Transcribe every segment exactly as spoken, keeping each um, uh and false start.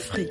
Afrique.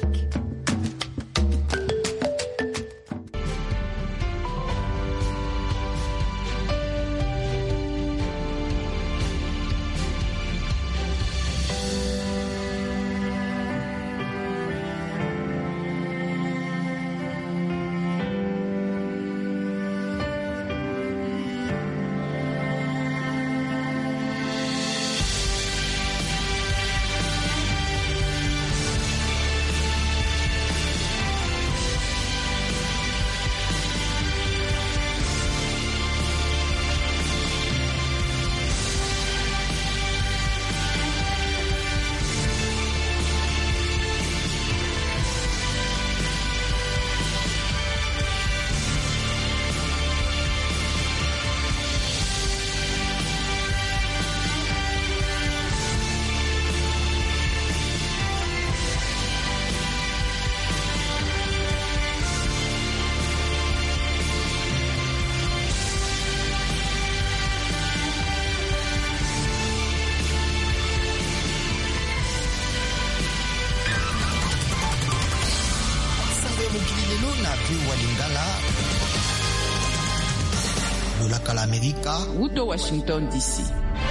Udo Washington D C.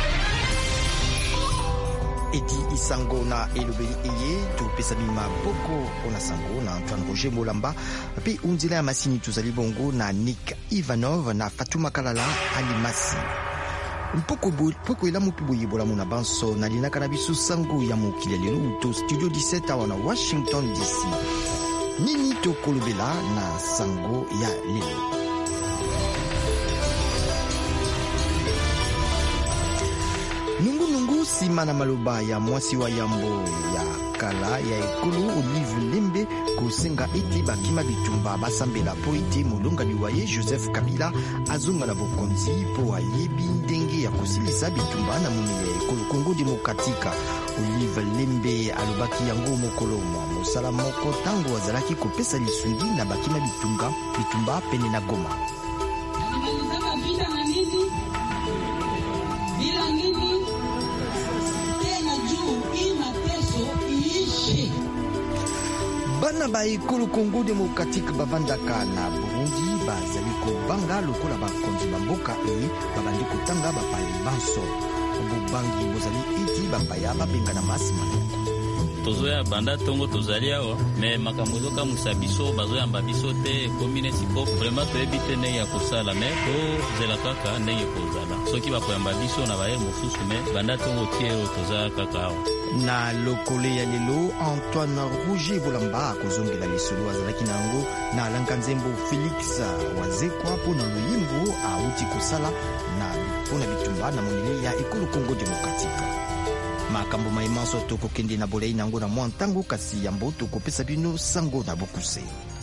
Edi isango na elobeli eye topesa bima boko pona sango na Antoine Roger Molamba pe unzila ya masini tuzali bongo na Nick Ivanov na Fatuma Kalala Alimasi. Mpoko poko ila mutu boyebola mona banso na linaka na biso sango ya mokili lelo to studio dix-sept awa na Washington D C. Nini to kolobela na sango ya lelo. Nungu nungu sima na maloba ya mwasi wa yambo ya kala ya ekolo Olive Lembe kosenga iti bakima bitumba basambela po iti molonga liwaye Joseph Kabila azonga na bokonzi po ayebi ndenge ya kosilisa bitumba na moni ya ekolo Kongo Demokratika. Olive Lembe alobaki yango mokolo mwa mosala moko tango azalaki kopesa lisungi na bakima bitunga bitumba pene na Goma. Bana ba ekolo Kongo Demokratique bavandaka na Burundi bazali kobanga lokola bakonzi bamboka e babandi kotanga bapaya banso bobangi bozali iti bapaya babengana masima tozoya banda tongo tozali awa me makambo ezokamwisa biso bazoyamba biso te komine siko vraiment toyebi te ndenge ya kosala me tozela kaka ndenge kozala soki bakoyamba biso na baye mosusu me banda tongo tiero toza kaka awa. Na lokole ya lelo Antoine Roger Molamba akozongela lisolo azalaki nango na Alankanzembo Felix wazekwa pona loyimbo auti kosala na pona bitumba na monile ya ekolo Kongo Demokratika. Makambo maimanso tokokende na bolei nango na mwa ntango kasi yambo tokopesa bino sango na bokuse.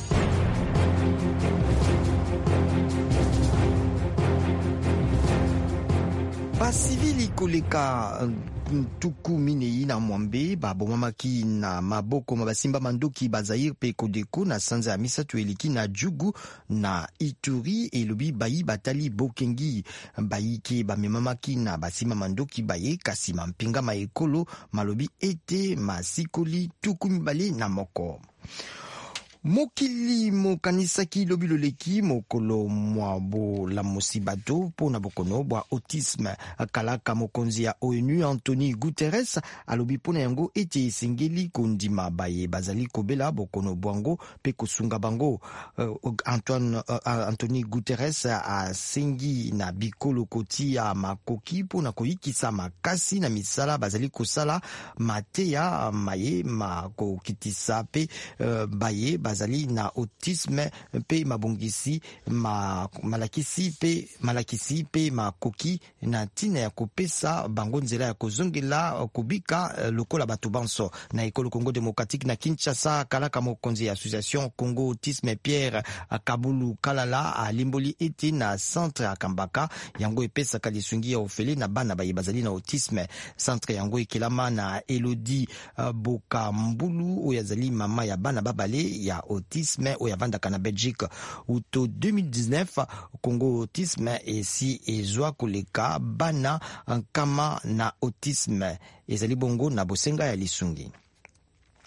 Basivili koleka tuku minei na mwambe babomamaki na maboko mabasimba mandoki bazair pe kodeko na sanza ya misato eliki na Jugu na Ituri elobi bayi batali bokengi bayike bamemamaki na basimba mandoki baye kasi mampinga maekolo malobi ete masikoli tuku mibale na moko. Mokili mokanisaki lobi loleki mokolo mwabo la mosibato pona bokono bwa autisme kalaka mokonzi ya ONU Anthony Guterres alobi pona yango ete esengeli kondima baye bazali kobela bokono bwango pe kosunga bango. uh, Antoine uh, Anthony Guterres asengi na bikolo koti ya makoki pona koyikisa makasi na misala bazali kosala mateya maye makokitisa pe uh, baye bazali na autisme pe mabongisi ma, malakisi pe malakisi pe makoki na tina ya kopesa bango nzela ya kozongela kubika lokola bato banso na ekolo Kongo Demokratique na Kinshasa. Kalaka mokonzi ya Association Congo Autisme Pierre Kabulu Kalala alimboli ete na centre akambaka yango epesa kalisungi ya ofele na bana baye bazali na autisme. Centre yango ekelama na Elodie uh, Boka Mbulu oyazali mama ya bana babale ya autisme oyavandaka na Belgique. Uto deux mille dix-neuf Congo Autisme esi ezwa koleka bana kama na autisme ezali bongo na bosenga ya lisungi.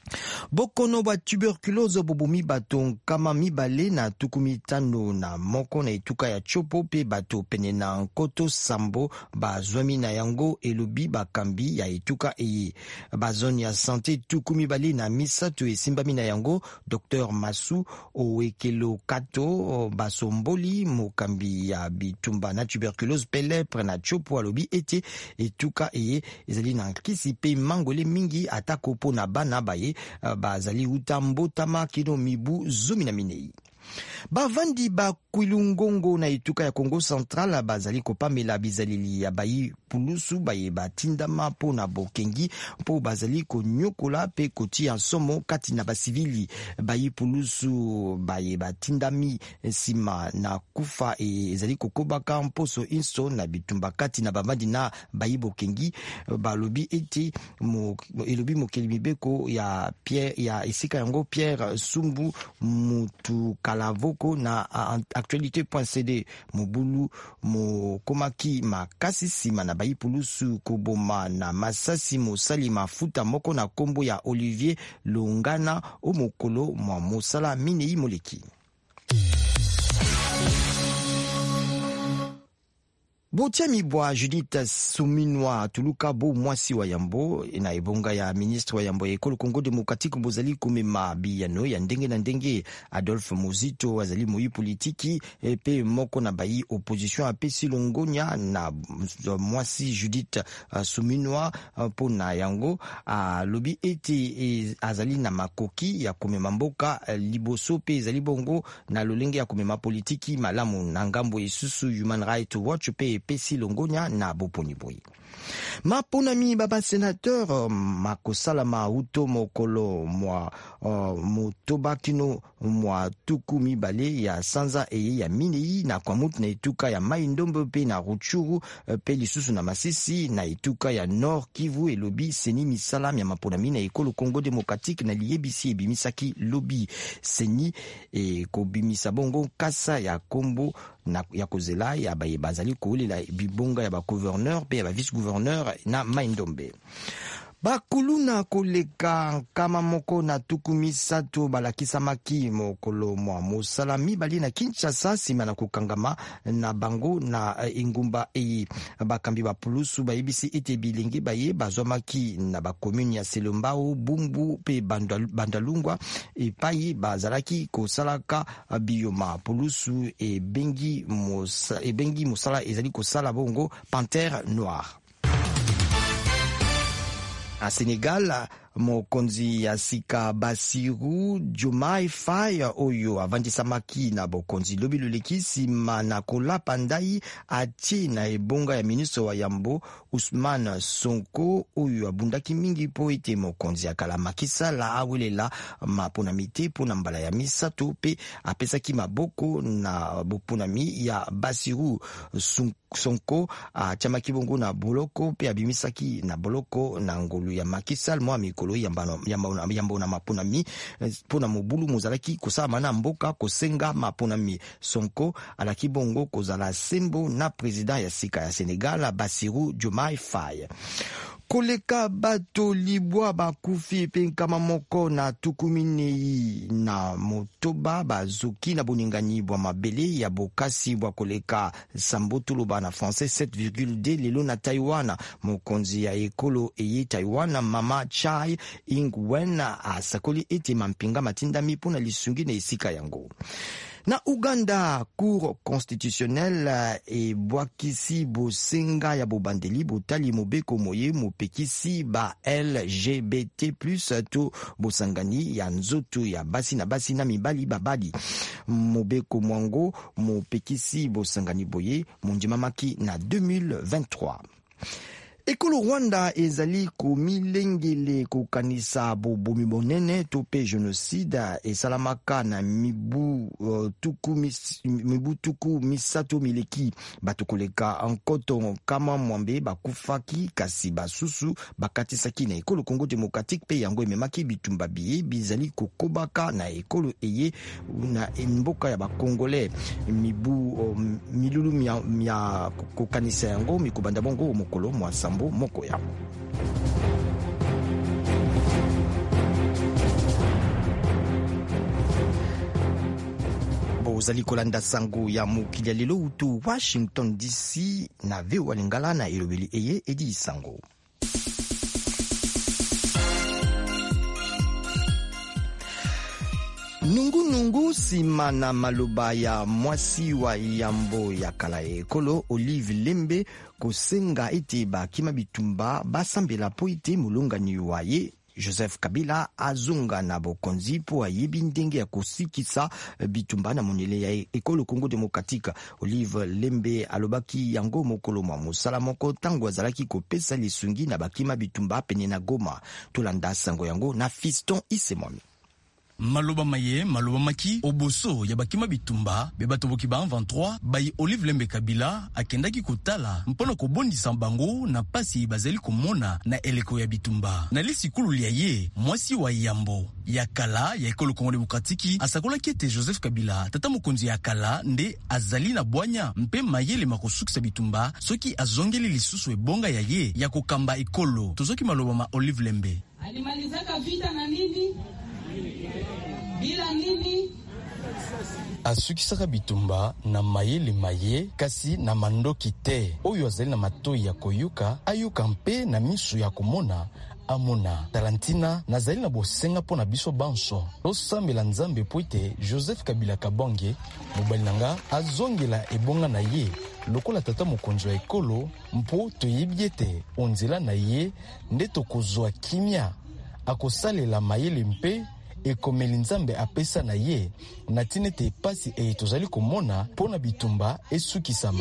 bokono bwa tuberculose bobomi bato nkama mibale na tuku mitano na moko na etuka ya Chopo pe bato pene na nkoto sambo bazwami na yango elobi bakambi ya etuka eye. Bazone ya sante tuku mibale na misato esimbami na yango Docteur Masu Owekelo Kato basomboli mokambi ya bitumba na tuberculose pe lepre na Chopo alobi ete etuka eye ezali na nkisi pe mangole mingi atako po na bana baye bazali uta mbotama kino mibu zumi na minei. Bavandi ba kwilungongo na etuka ya Congo Central bazali kopamela bizaleli ya bayi pulusu baye batindama po na bokengi po bazali konyokola pe kotia somo kati na basivili. Bayi pulusu baye batindami sima na kufa ezali kokobaka mposo inso na bitumba kati na bavandi na bayi bokengi balobi ete mo, elobi mokeli mibeko ya Pierre ya esika yango Pierre Sumbu mutu Kalavoko na actualité point c d mobulu mokomaki makasi sima na bayi pulusu koboma na masasi mosali mafuta moko na kombo ya Olivier Longana o mokolo mwa mosala minei moleki. Botiami bwa Judith Suminwa tuluka bo mwasi wa yambo na ebonga ya ministre wa yambo ya ekolo Congo Demokratiki bozali kumema biyano ya ndenge na ndenge. Adolphe Muzito azali moyi politiki pe moko na bayi opposition apesi longonya na mwasi Judith Suminwa po na yango lobi ete azali na makoki ya kumema mboka liboso pe ezali bongo na lolenge ya kumema politiki malamu na ngambo isusu Human Rights Watch pe pesi longonya na boponi boyi. Maponami baba sénateur makosala mauto mokolo mwa uh, motobakino mwa tuku mibale ya sanza eye ya minei na kwa mutu na etuka ya Mai Ndombe pe na Rutshuru pe lisusu na Masisi na etuka ya Nord Kivu elobi seni misala ya maponami na ekolo Congo Demokratiki na liyebisi ebimisaki lobi seni e kobimisa bongo kasa ya kombo na ya kozela ya baye bazali koulela bibonga ya ba gouverneur pe ya ba vice gouverneur na Mai Ndombe. Bakuluna koleka kama moko na tuku misato balakisamaki mokolo mwa mosala mibali na Kinshasa sima na kokangama na bango na ingumba eyi. Bakambi bapulusu bayebisi ete bilenge baye bazwamaki na bakomuni ya Selombao, Bumbu pe Bandalungwa epai bazalaki kosalaka biyoma pulusu ebengi mosala, ebengi mosala ezali kosala bongo Panthère Noire. A Senegal, mokonzi ya sika Basiru Diomaye Faye oyo avandisamaki na bokonzi lobi loleki sima na kolapa ndai atie na ebonga ya ministre wa yambo Ousmane Sonko oyo abundaki mingi po ete mokonzi akala makisala awelela maponami te pona mbala ya misato pe apesaki maboko na boponami ya Basiru Sonko atiamaki bongo na boloko pe abimisaki na boloko na ngolu ya makisal mwa mikolo yamba yamba na maponami pona mobulu mozalaki kosala na mboka kosenga maponami. Sonko alaki bongo kozala sembo na president ya sika ya Senegal Bassirou Diomaye Faye. Koleka bato libwa bakufi pe nkama moko na tukuminei na motoba bazuki na boningani bwa mabele ya bokasi bwa koleka sambotoloba na français sept virgule deux lelo na Taiwan. Mokonzi ya ekolo eye Taiwan Mama Chai Ing-wen asakoli ete mampinga matindami pona lisungi na esika yango. Na Uganda, cour constitutionnelle e bwakisi bosenga ya bobandeli botali mobeko moye mopekisi ba L G B T plus to bosangani ya nzoto ya basi na basi na mibali babadi. Mobeko mwango mopekisi bosangani boye monjimamaki na deux mille vingt-trois. Ekolo Rwanda ezali komilengele kokanisa bobomi bonene to pe genocide esalamaka na mibu uh, tuku mis, mibu tuku misato mileki bato koleka ankoto kama mwambe bakufaki kasi basusu bakatisaki na ekolo Congo Demokratiki pe yango ememaki bitumba biye bizali kokobaka na ekolo eye na mboka ya bakongole mibu uh, milulu mia, mia kokanisa yango mikobanda bongo mokolo mwasa Mokoya. bozali kolanda sango ya mokili ya lelo utu Washington D C na V O A Lingala na elobeli eye edi sango. Nungu nungu sima na maloba ya mwasi wa yambo ya kala ekolo Olive Lembe kosenga ete bakima bitumba basambela po ete mulongani waye Joseph Kabila azunga na bokonzi po ayebi ndenge ya kosikisa bitumba na monele ya ekolo Congo Demokratika. Olive Lembe alobaki yango mokolo mwa mosala moko tango azalaki kopesa lisungi na bakima bitumba pene na Goma. Tolanda sango yango na Fiston Isemon. Maloba maye, maloba maki, oboso ya bakima bitumba, bebato boki ba vingt-trois, bayi Olive Lembe Kabila, akendaki kotala, mpona kobondi sambango, na pasi bazeli komona, na eleko ya bitumba. Na lisi kulu liya ye, mwasi wa yambo, ya kala, ya ekolo Congo Demokratiki, asakola kiete Joseph Kabila, tata mokonzi ya kala, nde azali na boanya, mpe maye le makosukisa bitumba, soki azongeli lisusu ebonga ya ye, ya kokamba ekolo, tozoki maloba ma Olive Lembe. Alimalizaka vita na nini? Bila nini? Asukisaka bitumba na mayele maye kasi na mandoki te. Oyo azali na matoi ya koyuka, ayuka mpe na misu ya komona amona. Tarantina nazali na bosenga po na biso banso. Tosambela nzambe po ete Joseph Kabila Kabonge mobali nanga azongela ebonga na ye. Lokola tata mokonzi wa ekolo mpo toyebi ete onzela na ye nde tokozwa kimia akosalela mayele mpe ekomeli nzambe apesa na ye na tinete pasi e tozali komona pona bitumba esukisama.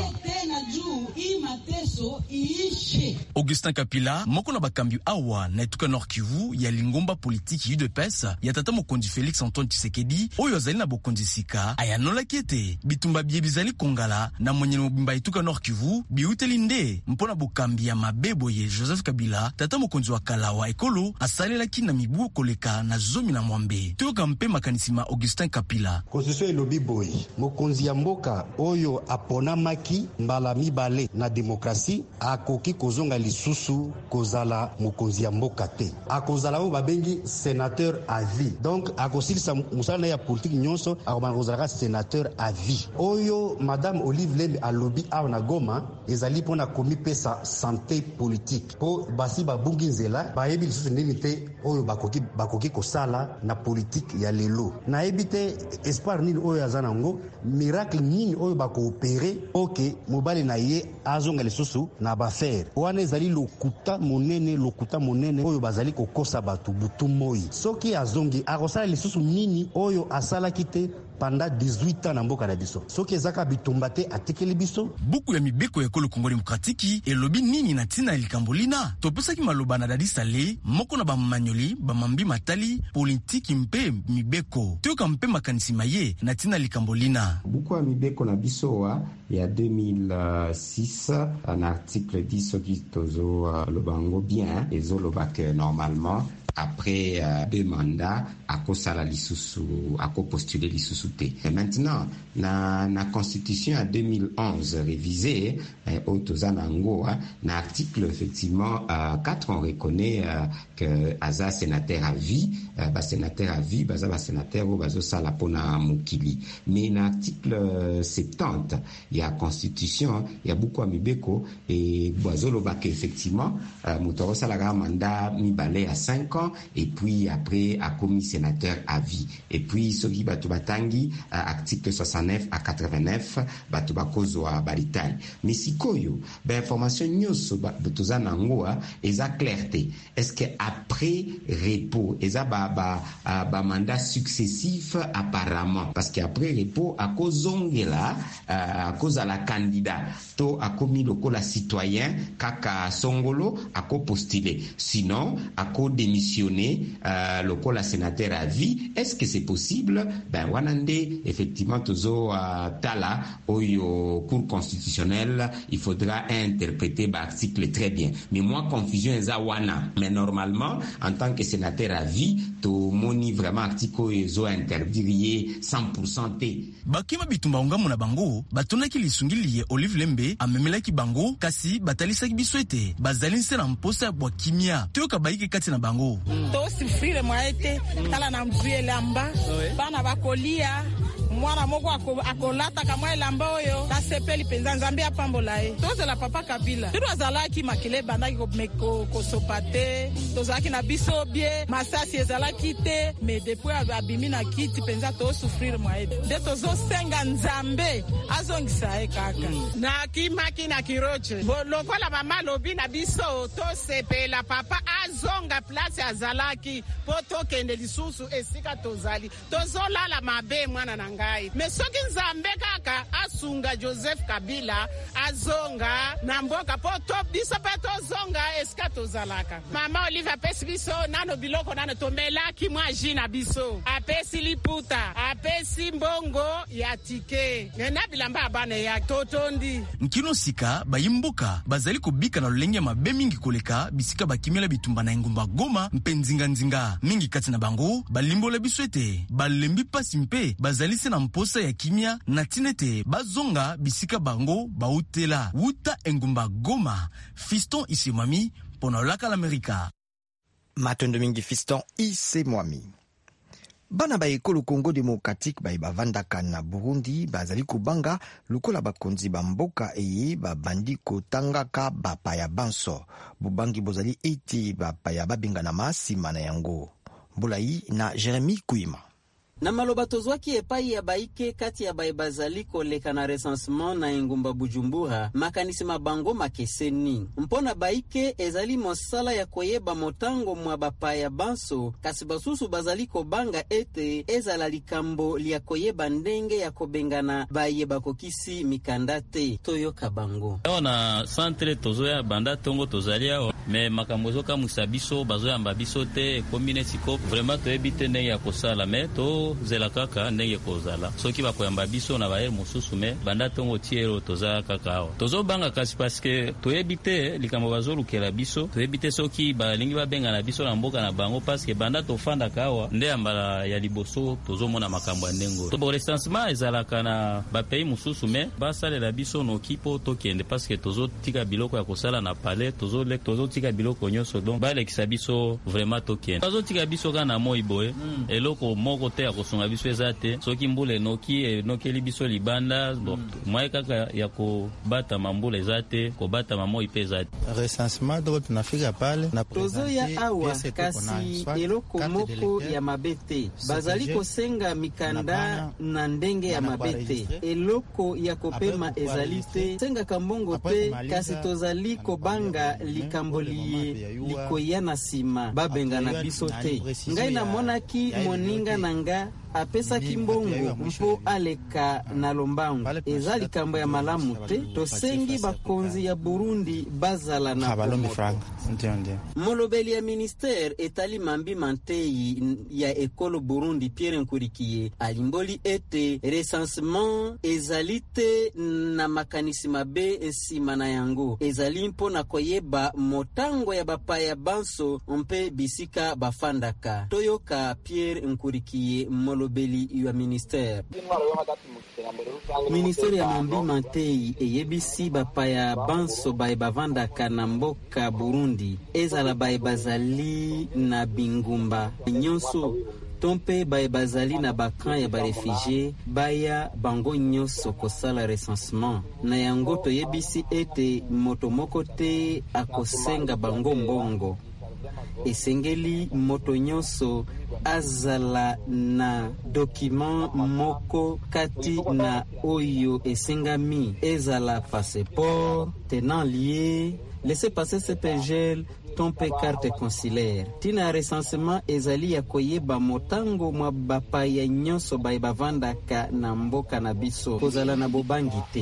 Augustin Kapila moko na bakambi awa na etuka Nord Kivu ya lingomba politiki U D P S ya tata mokonzi Félix Antoine Tshisekedi oyo azali na bokonzi sika ayanola kete bitumba bie bizali kongala na mwenye mobimba etuka Nord Kivu biuteli nde mpona bokambi ya mabebo ye Joseph Kabila tata mokonzi wa kala wa ekolo asalelaki na mibu koleka na zomi na mwambe. Toka mpe makanisima Augustin Kapila. Konstitution elobi boy mokonzi ya mboka oyo apona maki mbala mibale na demokrasi akoki kozonga lisusu kozala mokonzi ya mboka te. Akozala o babengi sénateur à vie. Donc akosilisa musala ya politique nyonso akomanozala sénateur à vie. Oyo madame Olive Lembe alobi awa na Goma ezali pona komi pesa santé politique. Po basi babungi nzela bayebi lisusu nini te oyo bakoki bakoki kosala na politique ya lelo. Na ebite espoir nini oyo azana ngo miracle nini oyo bako opérer oke mobali na ye azonga lisusu na ba faire. Wana ezali lokuta monene lokuta monene oyo bazali kokosa batu butu moi. Soki azongi akosala lisusu nini oyo asala kite pendant dix-huit ans na mboka na biso. Soki ezaka bitumba te atekeli biso. Buku ya mibeko ya ekolo Congo Demokratiki elobi nini na tina likambolina. Topesaki maloba na Dadi Sale moko na bamanyoli bamambi matali politiki mpe mibeko. Toka mpe makanisi maye na tina likambolina. Buku ya mibeko na biso wa ya deux mille six un article dix soki tozo uh, lobango bien ezo lobake normalement après euh, deux mandats à kosala lisusu à postuler lisusu te. Et maintenant na na constitution à deux mille onze révisée eh, au tozanango hein, na article effectivement euh, quatre on reconnaît euh, que aza sénateur à vie euh, ba sénateur à vie baza ba sénateur ou bazo sala pona mukili. Mais na article euh, soixante il y a constitution il y a beaucoup à mibeko et bazo lobaka effectivement euh, mutoro sala mandat mibale à cinq ans et puis après a commis sénateur à vie. Et puis soki batu batangi article soixante-neuf à quatre-vingt-neuf batu bakozo a baritani. Mais sikoyo ben information nyonso batuza nango eza clarté. Est-ce que après repos eza ba ba ba mandat successif apparemment parce qu'après repos a kozongela a cause à la candidat to a commis lokola citoyen kaka songolo a ko postuler sinon a ko démission Euh, le col sénateur à vie. Est-ce que c'est possible? Ben wanande effectivement tozo uh, tala oyo cour constitutionnelle il faudra interpréter l'article très bien. Mais moi confusion eza wana. Mais normalement en tant que sénateur à vie to moni vraiment article ezo interdire cent pour cent te. Bakima bitumba ngamo na bango batonaki lisungili ye Olive Lembe amemelaki bango kasi batalisa biswete bazali nse na mposa bwa kimia toyoka baiki kati na bango. To sifrire mwaete tala na mzuye lamba bana bakolia mwana moko akolata kamwa elamba oyo tasepeli penza nzambe apambola ye tozela papa Kabila tiro azalaki makele bandaki kosopa te tozalaki na biso bie masasi ezalaki te me depuis abimi na kiti penza tosufrire mwaye nde tozosenga nzambe azongisa ye kaka na kimaki na kiroche lokola mama lobi na biso tosepela papa azonga place azalaki po tokende lisusu esika tozali tozolala mabe mwana na ngai me soki nzambe kaka asunga Joseph Kabila azonga na mboka po to biso pe tozonga esika tozalaka mama Olive apesi biso nano biloko nano tomelaki mwa ji na biso apesi liputa apesi mbongo ya tike na bilamba abane ya totondi nkino sika bayimboka bazali kobika na lolenge mabe mingi koleka bisika bakimela bitumba na engumba Goma mpenzinga nzinga mingi kati na bango balimbola biswete balembi pasi mpe bazali se na mposa ya kimia na tinete bazonga bisika bango bautela wuta engumba Goma. Fiston Isemwami pona laka l'Amerika. Matondo mingi Fiston Isemwami. Bana ba ekolo Congo Démocratique ba bavandaka na Burundi bazali kubanga lukola bakonzi ba mboka eye ba bandi kotangaka bapaya banso bubangi bozali eti bapaya babenga na masima na yango Bulai na Jeremy Kuima. Na maloba tozwaki epai ya baike kati ya baibazali koleka na recensement na engumba Bujumbura makanisi mabango makeseni mpona baike ezali mosala ya koyeba motango mwa bapaya banso kasi basusu bazali kobanga ete ezala likambo lia koyeba ndenge ya kobengana bayeba kokisi mikandate toyoka bango na centre tozoya banda tongo tozali awa me makambo zoka musabiso bazoya mbabiso te commune siko vraiment to ebite ndenge ya kosala me to zela kaka ndenge kozala soki bakoyamba biso na baye mususu me banda tongo tiero toza kaka awa tozo banga kasi parce que toyebite likambo bazolukela biso toyebite soki balingi babenga na biso na mboka na bango parce que banda tofanda kawa nde ambala ya liboso tozo mona makambo ndengo to recensement ezalaka na ba pays mususu me basalela biso no kipo tokende parce que tozo tika biloko ya kosala na palais tozo le tozo tika biloko nyonso donc ba lekisa biso vraiment tokende tozo tika biso kana moi boye mm. eloko moko te kosunga biso ezate soki mbule noki nokeli biso libanda bon moi kaka ya ko bata mambule ezate ko bata mamo ipezate recensement do tunafika pale na tozo ya awa kasi eloko moko ya mabete bazali kosenga mikanda na ndenge ya mabete eloko ya kopema ezalite senga kambongo te kasi tozali kobanga likambo liye likoyana sima babenga na biso te ngai na monaki moninga nanga apesa kimbongo mpo aleka na lombango eza likambo ya malamu te tosengi bakonzi ya Burundi bazala na balombi franc molobeli ya ministère etali mambi mantei ya ekolo Burundi Pierre Nkurikiye alimboli ete recensement ezalite na makanisi mabe ensima na yango ezali mpo na koyeba motango ya bapaya banso mpe bisika bafandaka toyoka Pierre Nkurikiye molo beli ya ministère ministère ya mambi mantei eyebisi bapaya banso bae bavandaka na mboka Burundi ezala bae bazali na bingumba nyonso tompe bae bazali na bakan ya barefugie baya bango nyonso kosala recensement na yango toyebisi ete moto moko te akosenga bango mbongo esengeli moto nyonso azala na document moko kati na oyo esengami ezala passeport tenant lié laissez-passer C P G L tompe carte consulaire tina recensement ezali ya koyeba motango mwa bapaya nyonso bae bavandaka na mboka na biso kozala na bobangi te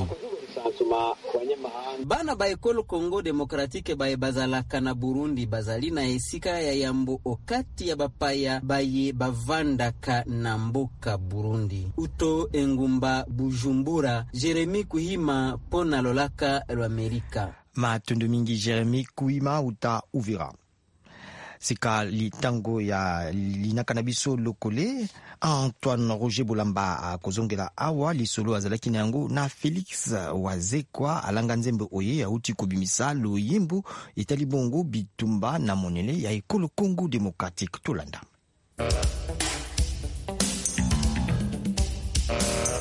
bana ba ekolo Congo Démocratique bae bazalaka na Burundi bazali na esika ya yambo okati ya bapaya baye bavandaka na mboka Burundi uto engumba Bujumbura Jeremy Kuhima pona lolaka l'Amerika Matondo mingi Jeremy Kuhima uta Uvira sika litango ya linakanabiso lokole Antoine Roger Bolamba kozongela awa lisolo azalaki na yango na Felix Wazekwa alanga nzembe oye ya uti kubimisa loyimbu itali bongo bitumba na monene ya ekolo Congo Démocratique tolanda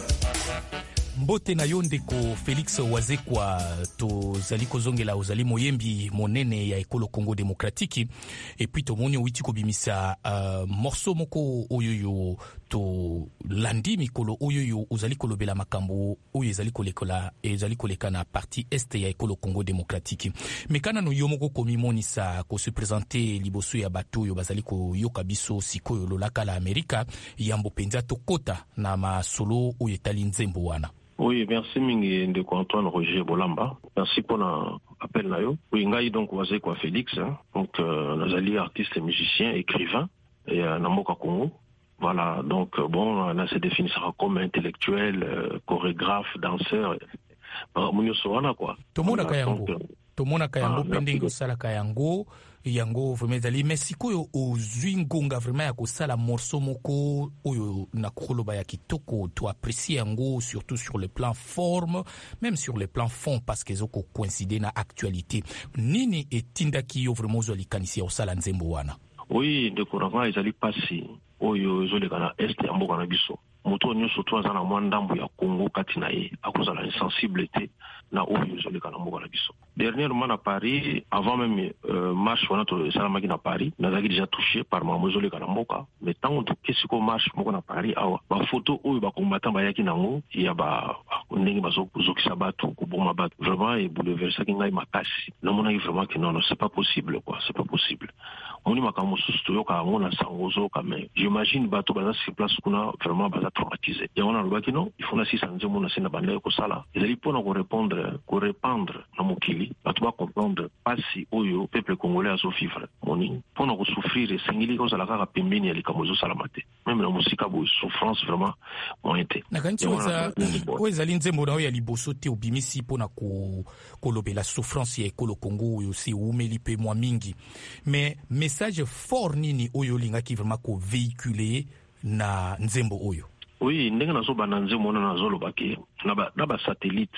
mbote na yo ndeko Félix Wazekwa tozali kozongela ozali moyembi monene ya ekolo Congo démocratique et puis tomoni witi kobimisa uh, morceau moko oyoyo to landi mikolo oyoyo ozali kolobela makambo oyo ezali kolekola ezali koleka na partie est ya ekolo Congo démocratique mekana no yo moko komimonisa ko se présenter liboso ya bato yo bazali ko yoka biso sikoyo lolaka la Amerika yambo penza to kota na masolo oyo etali nzembo wana. Oui, merci mingi ndeko Antoine Roger Bolamba. Merci pour l'appel na yo. Oui, ngai donc Wazekwa Félix, hein. Donc euh, nazali artiste, musicien, écrivain et euh, namoka Congo. Voilà, donc euh, bon, on a se définissera comme intellectuel, euh, chorégraphe, danseur. Bah, munyo soana quoi. Tomona kayango. Tomona kayango pendingo sala kayango. Yango vraiment dali merci koyo ozwi ngonga vraiment ya kosala morceau moko oyo na koloba ya kitoko to apprécier yango surtout sur le plan forme même sur le plan fond parce que zoko coïncider na actualité nini etindaki yo vraiment zo likanisi ya osala nzembo wana. Oui, de courant ezali pasi oyo zo lekana est ya mboka na biso moto nyonso to azana mwa ndambo ya Congo kati na ye akozala insensibilité na oyo zo lekana mboka na biso. Dernièrement à Paris, avant même euh, marche wana to salamaki na Paris, nazaki déjà touché par mamozo lekana mboka, mais tant que qu'est-ce qu'on marche moko na Paris awa ba photo oyo ba combattant ba yaki nango ya ba ndenge bazo zokisa bato ko boma bato vraiment et bouleverser ki ngai makasi. Na mona vraiment que non non c'est pas possible quoi, c'est pas possible. Moni makambo susu to yoka ngona sangozo quand j'imagine bato baza sur place kuna vraiment baza traumatisé. Ya on a le non, il faut na six cents mona sina bande ko sala. Ils allaient pour nous répondre, ko répandre na mokili. Bato ba comprendre pas si oyo peuple congolais a souffrir. Moni pour nous souffrir et singili ko sala ka pembeni ya likamozo salamate. Même la musique bo souffrance vraiment moyente. Na kanti oza oza linzembo na ya liboso te obimisi pona ko kolobela souffrance ya ekolo Congo yo si umeli pe mwa mingi. Mais message fort nini oyo lingaki vraiment ko véhiculer na nzembo oyo. Oui, ndenge nazo ba nzembo na nazo lobaki na ba na ba satellite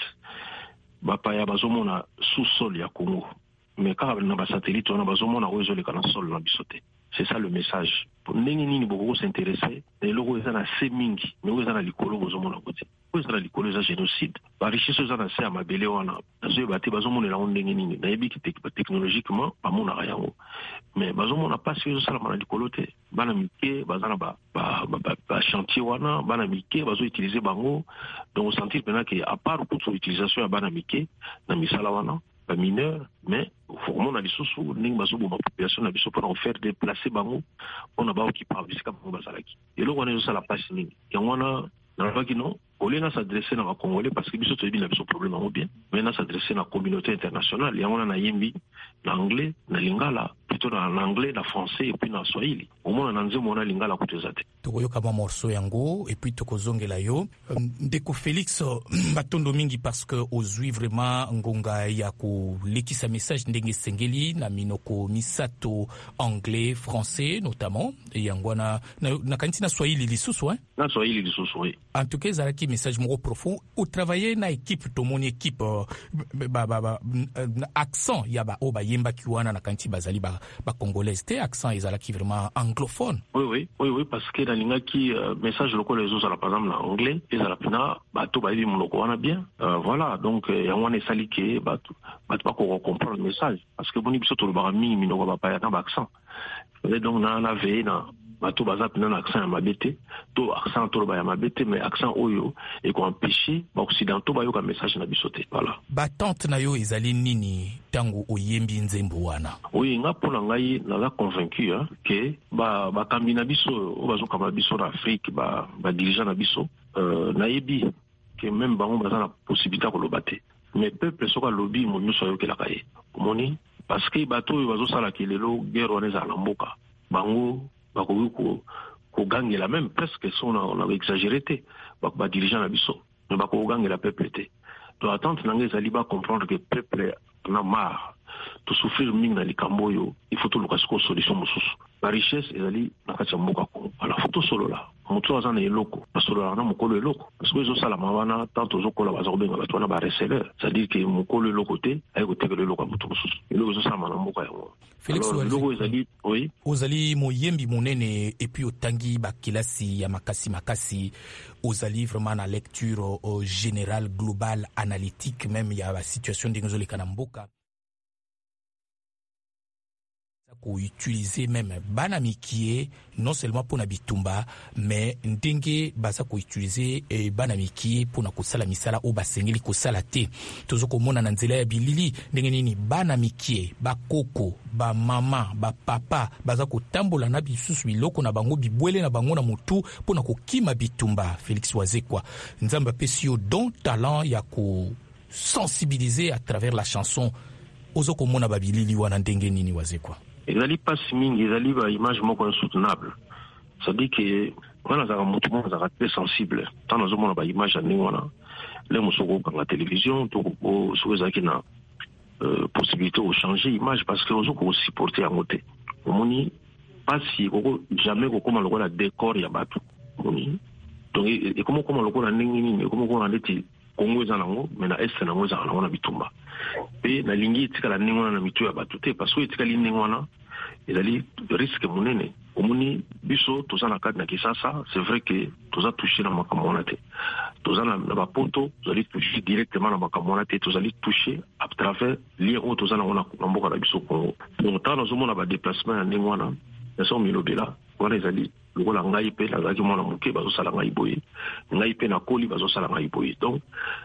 ba pa ya bazomona sous-sol ya Congo. Mais quand na ba satellite on a bazomona oyo leka na sol na bisote. C'est ça le message. Pour ndenge nini boko s'intéresser, les logo ezana semingi, mais ezana likolo bazomona côté. Ezana likolo za génocide. Ba richesse ezana se amabele wana. Nazo bati bazomona la ndenge nini. Na yebi technologiquement pas mona yango. Mais bazomona pas sur ça la likolo te. Bana mike bazana ba ba ba chantier wana, bana mike bazo utiliser bango. Donc on sentir maintenant que à part toute utilisation ya bana mike na misala wana ba mineur, mais formons na bisoso ning bazo bo population na biso pour en faire déplacer bango on a ba qui par bisika bango bazalaki et lo wana yo sala passe ning ya wana na ba ki non olenga s'adresser na ba congolais parce que biso to bi na biso problème en bien mais na s'adresser na communauté internationale ya wana na yembi na anglais na lingala plutôt na anglais na français et puis na swahili au moins na nzemo na lingala kutezate tokoyoka ba morceau yango et puis tokozongela yo ndeko Félix batondo mingi parce que ozui vraiment ngonga ya ko lekisa message ndenge sengeli na minoko misato anglais français notamment et yangwana na, na kanti na swahili lisusu hein na swahili lisusu oui en tout cas zalaki message moko profond ou travailler na équipe to mon équipe uh, ba ba ba accent ya ba oba yemba kiwana na kanti bazali ba ba congolais te accent ezalaki vraiment anglophone. Oui oui oui oui parce que dans lingaki uh, message loko les autres par exemple en anglais ezala pina ba to ba yebi monoko wana bien uh, voilà donc uh, ya wana salike ba ba pas ko comprendre le message parce que boni biso to le barami minoko ba pa ya na accent et donc na na veille na bato baza pina na accent ya mabete to accent to ba ya mabete mais accent oyo et ko empêcher ba occidentaux ba yoka message na bisote voilà ba tante na yo ezali nini tango oyembi nzembo wana. Oui nga pona ngai na convaincu hein que ba ba kambina biso o bazo kamba biso na Afrique ba ba dirigeant na biso euh na yebi que même bango baza na possibilité ko lobate mais peuple soka lobby mo nyuso yo kela kaye moni parce que bato yo bazo sala kelelo guerre wana za na mboka bango bakoki ko ko gangela même presque son on a exagéré te ba dirigeant na biso mais bako gangela peuple te to attente nanga ezali ba comprendre que peuple na marre to souffrir mingi na likambo yo il faut to lokasiko solution mosusu la richesse ezali na kati ya mboka Congo ala faut to solola moto azana eloko basolola na mokolo eloko parce que zo sala mawana tant to zokola bazobenga bato na ba reseller c'est-à-dire que mokolo eloko te ay ko tekelo eloko moto mosusu eloko zo sala na mboka yango Félix Wazekwa, oui. Ozali moyembi monene et puis otangi bakilasi ya makasi makasi ozali vraiment na lecture uh, générale globale analytique même ya la situation d'ingozole kanamboka ko utiliser même bana mikie non seulement pour na bitumba mais ndenge baza ko utiliser eh, bana mikie pour na kosala misala o basengeli kosala te tozo komona na nzela ya bilili ndenge nini bana mikie bakoko ba mama ba papa baza ko tambola na bisusu biloko na bango bibwele na bango na mutu pour na kokima bitumba. Félix Wazekwa nzamba pesio don talent ya ko sensibiliser à travers la chanson ozo komona ba bilili wana ndenge nini Wazekwa ezali pasi mingi ezali ba image moko insoutenable c'est-à-dire que wana za mutu mo za très sensible tant nazo mona ba image ani wana le musoko kwa télévision to ko soza kina euh, possibilité de changer image parce que ozo ko supporter ya moté omoni pasi ko jamais ko koma lokola décor ya batu omoni donc et comment comment lokola ningi ni comment ko ndeti Congo ezanango mena est nango ezanango na bitumba pe na lingi tikala ningwana na mitu ya batu te parce que tikali ningwana ezali risque munene omuni biso tozana kati na Kisasa c'est vrai que toza touché na makamona te tozana na bapoto tozali touché directement na makamona te tozali touché à travers lien o tozana ona na mboka na biso Congo donc tant nazomona ba déplacement ya ningwana na so milobela wana ezali lokola ngai pe la zaki mona muke bazosala ngai boye ngai pe na koli bazosala ngai boye donc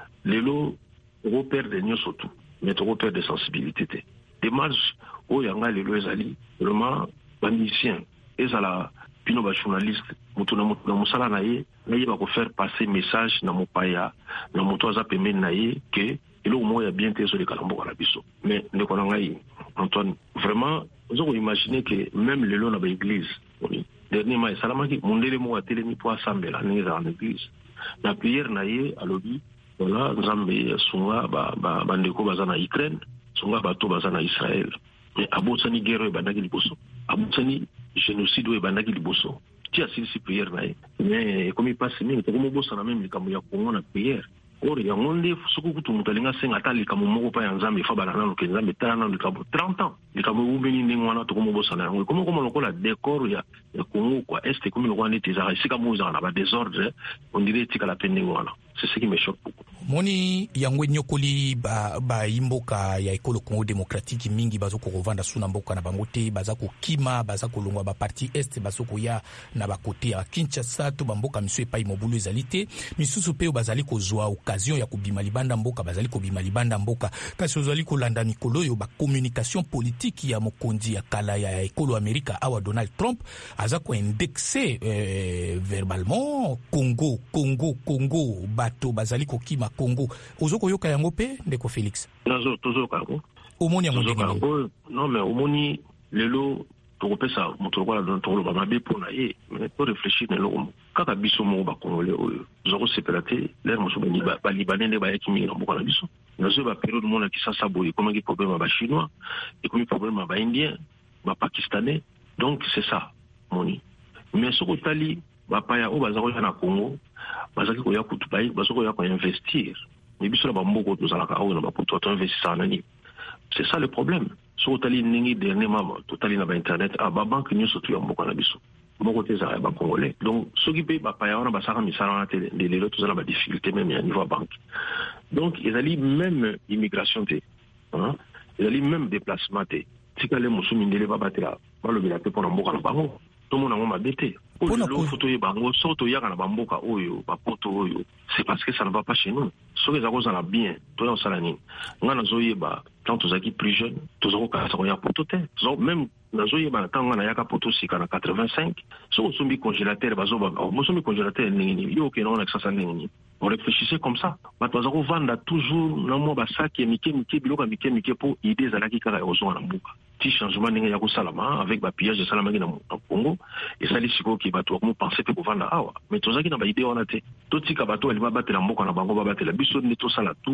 lelo repère de nyonso tout mais to repère de sensibilité te démarche o yanga lelo ezali vraiment bandicien ezala pino ba journaliste mutu na mutu na musala na ye ngai ba ko faire passer message na mopaya na mutu aza pembeni na ye que elo mo ya bien te zo le kalambo na biso mais ne kona ngai Antoine vraiment vous pouvez imaginer que même lelo na ba église dernièrement salamaki mondele mo atelemi po asambela neza en église la prière na ye alobi voilà nzambe sunga ba ba bandeko bazana Ukraine sunga bato bazana Israël mais abotsani guerre bandaki liboso abotsani génocide e bandaki liboso ti asisi prière na ye mais comme il passe mingi to comme bossa na même likambo ya Congo na prière ori ya ngonde suku kutu mutalinga senga tali likambo moko pa ya nzambe fa balana lo kenzambe tana likambo trente ans likambo ubeni ndingwana to comme bossa na yango comme comme lokola décor ya ya Congo quoi est comme lokola neti za sika moza na ba désordre on dirait tika la peine ngwana c'est ce qui me choque beaucoup. Moni yango nyokoli ba ba imboka ya ekolo Congo démocratique mingi bazoko kovanda suna mboka na bangote bazako kima bazako longwa ba parti est bazoko ya na ba côté ya Kinshasa to bamboka miso epai mobulu ezalité misusu pe bazali kozwa occasion ya kubima libanda mboka bazali kubima libanda mboka kasi ozali kolanda mikolo yo ba communication politique ya mokonzi ya kala ya ekolo Amerika awa Donald Trump azako indexer euh, verbalement Congo Congo Congo bato bazali kokima Congo ozoko yoka yango pe ndeko Félix nazo tozo kango omoni yango ndeko non mais omoni lelo to pesa moto kwa don to ba mabe pona ye mais to réfléchir na lo kaka biso mo ba congolais oyo zoko separaté l'air mo so bani ba libanais ne ba yakimi na mboka na biso nazo ba période mo na Kisasa boye comme ki problème ba chinois et comme problème ba indien ba pakistanais donc c'est ça moni mais soko tali ba paya o bazako na Congo bazaki ko ya kutupai bazoko ya ko investir mais biso ba mboko tozala ka o na ba poto to investir nani c'est ça le problème so tali ningi dernièrement totali na ba internet a ba banque ni surtout ya mboko na biso mboko teza ba congolais donc so ki pe ba paya ona ba saka misala na tele de lelo tozala ba difficulté même à niveau banque donc ils allaient même immigration té hein ils allaient même déplacement té tikale musumi ndele ba batela ba lo bila pe pour mboka na bango to mona ngoma bete pour le photo ye bango soto yaka na bamboka oyo ba poto oyo c'est parce que ça ne va pas chez nous so que ça cause la bien to ya salani ngana zoyeba tant tozaki plus jeune tozoko ka sa ya poto te so même na zoyeba tanga na yaka poto sika na quatre-vingt-cinq so sombi congélateur bazoba mo sombi congélateur nini yo ke na ça ça nini on réfléchissait comme ça ba tozako vanda toujours na mo ba saki mike mike biloka mike mike po idée zalaki kaka ozo na mbuka ti changement ninga ya ko salama avec ba pillage salama na Congo et ça les siko ki bato ko penser pe ko vanda awa mais tozaki na ba idée on a te totika bato ali ba batela mboka na bango ba batela biso ne to sala tout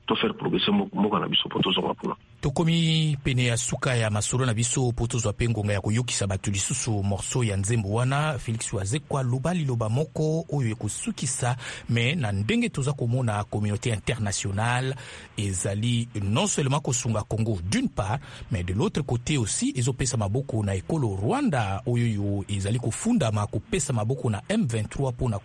to faire progresser mboka na biso po tozonga puna. Tokomi pene ya suka ya masolo na biso po tozwa pe ngonga ya koyokisa bato lisusu morceau ya nzembo wana. Félix Wazekwa loba liloba moko oyo ekosukisa me na ndenge toza komona communauté internationale ezali non seulement kosunga Congo d'une part, mais de l'autre côté aussi ezopesa maboko na ekolo Rwanda oyo yo ezali kofundama kopesa maboko na M vingt-trois pona